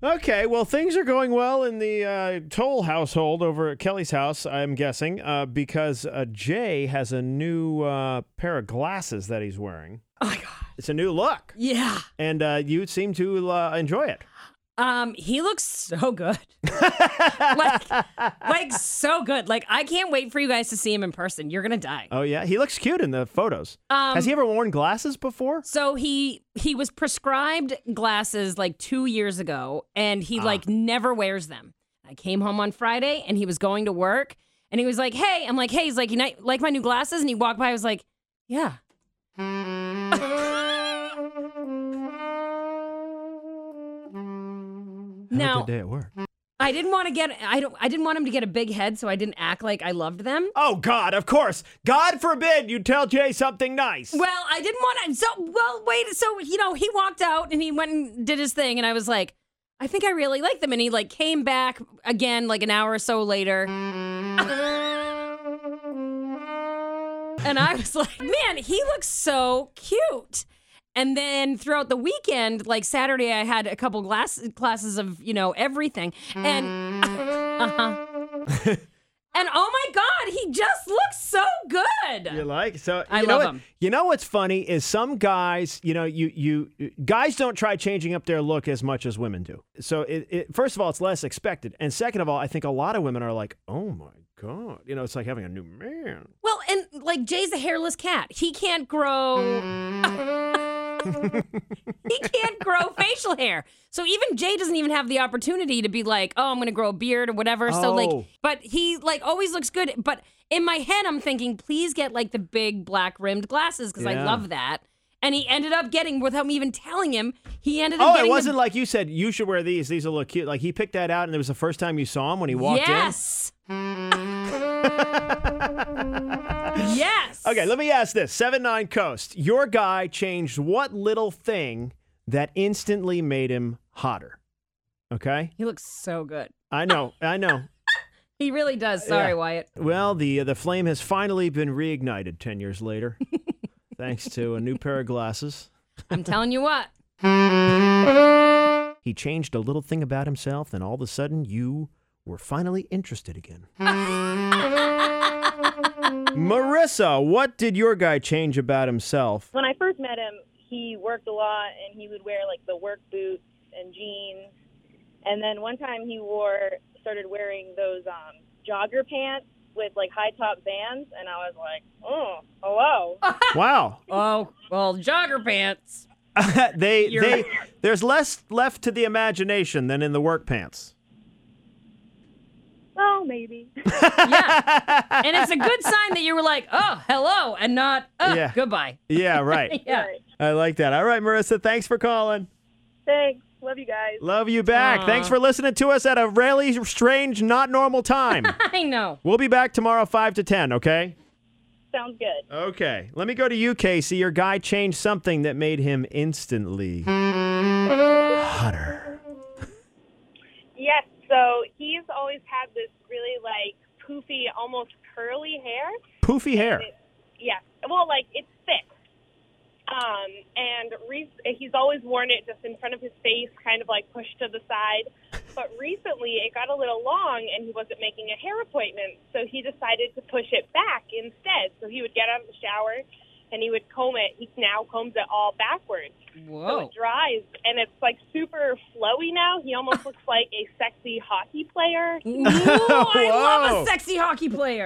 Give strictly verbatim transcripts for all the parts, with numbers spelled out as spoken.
Okay, well, things are going well in the uh, Toll household over at Kelly's house, I'm guessing, uh, because uh, Jay has a new uh, pair of glasses that he's wearing. Oh, my God. It's a new look. Yeah. And uh, you seem to uh, enjoy it. Um, he looks so good. like, like so good. Like, I can't wait for you guys to see him in person. You're gonna die. Oh, yeah? He looks cute in the photos. Um, Has he ever worn glasses before? So he he was prescribed glasses like two years ago, and he Ah. like never wears them. I came home on Friday, and he was going to work, and he was like, "Hey," I'm like, "Hey," he's like, "You know, like my new glasses?" And he walked by, I was like, "Yeah." Have Now, a good day at work. I didn't want to get I don't I didn't want him to get a big head, so I didn't act like I loved them. Oh, God, of course. God forbid you tell Jay something nice. Well, I didn't want to. So, well, wait. So, you know, he walked out and he went and did his thing, and I was like, I think I really like them. And he like came back again like an hour or so later. And I was like, man, he looks so cute. And then throughout the weekend, like Saturday, I had a couple glass classes of, you know, everything. And, uh-huh. And oh my God, he just looks so good. You like? So you I know love what, him. You know what's funny is some guys, you know, you you guys don't try changing up their look as much as women do. So it, it first of all, it's less expected, and second of all, I think a lot of women are like, oh my God, you know, it's like having a new man. Well, and like Jay's a hairless cat. He can't grow. He can't grow facial hair. So even Jay doesn't even have the opportunity to be like, oh, I'm going to grow a beard or whatever. So Oh. like, but he like always looks good. But in my head, I'm thinking, please get like the big black rimmed glasses because I Yeah. love that. And he ended up getting, without me even telling him, he ended up Oh, getting it wasn't the, like you said you should wear these. These will look cute. Like he picked that out, and it was the first time you saw him when he walked yes. Yes. in. Okay, let me ask this: Seven Nine Coast, your guy changed what little thing that instantly made him hotter? Okay, He looks so good. I know, I know. He really does. Sorry, Yeah. Wyatt. Well, the the flame has finally been reignited ten years later, thanks to a new pair of glasses. I'm telling you what. He changed a little thing about himself, and all of a sudden, you were finally interested again. Marissa, what did your guy change about himself? When I first met him, he worked a lot, and he would wear, like, the work boots and jeans. And then one time he wore, started wearing those um, jogger pants with, like, high-top bands, and I was like, oh, hello. Wow. Oh, well, jogger pants. they You're- they there's less left to the imagination than in the work pants. Oh, maybe. Yeah. And it's a good sign that you were like, oh, hello, and not, oh, Yeah. goodbye. Yeah, right. Yeah. Right. I like that. All right, Marissa, thanks for calling. Thanks. Love you guys. Love you back. Aw. Thanks for listening to us at a really strange, not normal time. I know. We'll be back tomorrow five to ten, okay? Sounds good. Okay. Let me go to you, Casey. Your guy changed something that made him instantly hotter. Yes, so he's always had this really, like, poofy, almost curly hair. Poofy hair. It, yeah. Well, like, it's thick. Um, and re- he's always worn it just in front of his face, kind of like pushed to the side. But recently it got a little long and he wasn't making a hair appointment, so he decided to push it back instead. So he would get out of the shower and he would comb it. He now combs it all backwards. So Whoa. it dries and it's like super flowy now. He almost looks like a sexy hockey player. Ooh, I love Whoa. a sexy hockey player.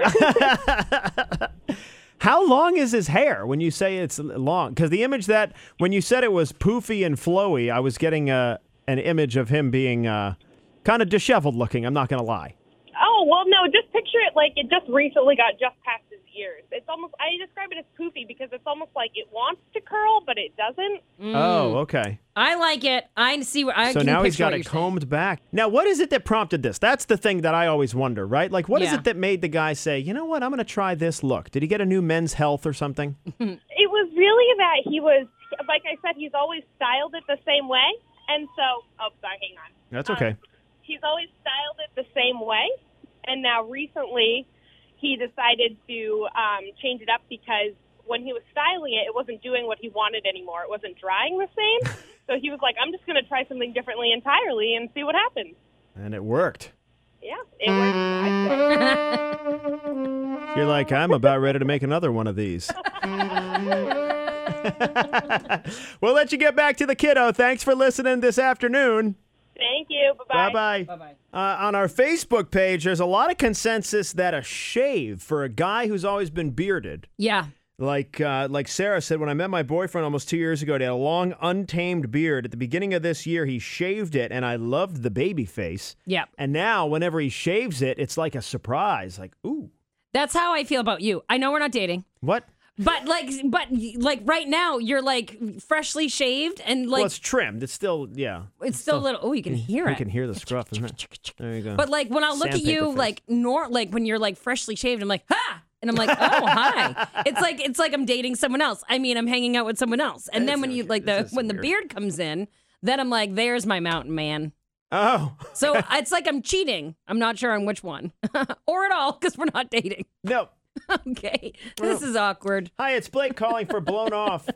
How long is his hair when you say it's long? Because the image that, when you said it was poofy and flowy, I was getting uh, an image of him being uh, kind of disheveled looking. I'm not going to lie. Oh, well, no, just picture it like it just recently got just past his ears. It's almost, I describe it as poofy because it's almost like it wants to curl, but it doesn't. Oh, okay. I like it. I see what I So can now he's picture got what it you're saying. combed back. Now, what is it that prompted this? That's the thing that I always wonder, right? Like, what is Yeah. it that made the guy say, you know what, I'm going to try this look? Did he get a new Men's Health or something? It was really that he was, like I said, he's always styled it the same way. And so, oh, sorry, hang on. That's Um, okay. he's always styled it the same way. And now recently he decided to um, change it up because when he was styling it, it wasn't doing what he wanted anymore. It wasn't drying the same. So he was like, I'm just going to try something differently entirely and see what happens. And it worked. Yeah, it worked. You're like, I'm about ready to make another one of these. We'll let you get back to the kiddo. Thanks for listening this afternoon. Thank you. Bye-bye. Bye-bye. Bye-bye. Uh, on our Facebook page, there's a lot of consensus that a shave for a guy who's always been bearded, Yeah. like uh, like Sarah said, when I met my boyfriend almost two years ago, he had a long, untamed beard. At the beginning of this year, he shaved it, and I loved the baby face. Yeah. And now, whenever he shaves it, it's like a surprise. Like, ooh, That's how I feel about you. I know we're not dating. what? But like, but like right now, you're like freshly shaved and like Well, it's trimmed. It's still, yeah. it's still a little. Oh, you can hear You it. can hear the scruff, isn't it? There you go. But like when I look at you, Sandpaper face. like nor like when you're like freshly shaved, I'm like, ha! And I'm like, oh, hi. It's like it's like I'm dating someone else. I mean, I'm hanging out with someone else. And then when you like the This is when the weird. beard comes in, then I'm like, there's my mountain man. Oh, So it's like I'm cheating. I'm not sure on which one or at all because we're not dating. no. Okay, this is awkward. Hi, it's Blake calling for Blown Off.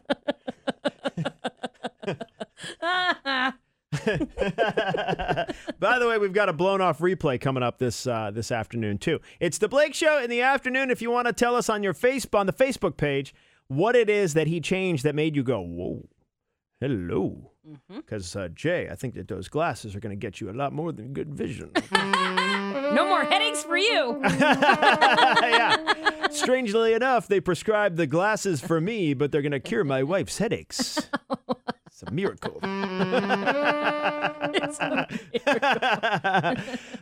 By the way, we've got a Blown Off replay coming up this uh, this afternoon too. It's the Blake Show in the afternoon. If you want to tell us on your face on the Facebook page what it is that he changed that made you go, whoa, hello. Because uh, Jay, I think that those glasses are going to get you a lot more than good vision. No more headaches for you. Yeah. Strangely enough, they prescribed the glasses for me, but they're going to cure my wife's headaches. It's a miracle. It's a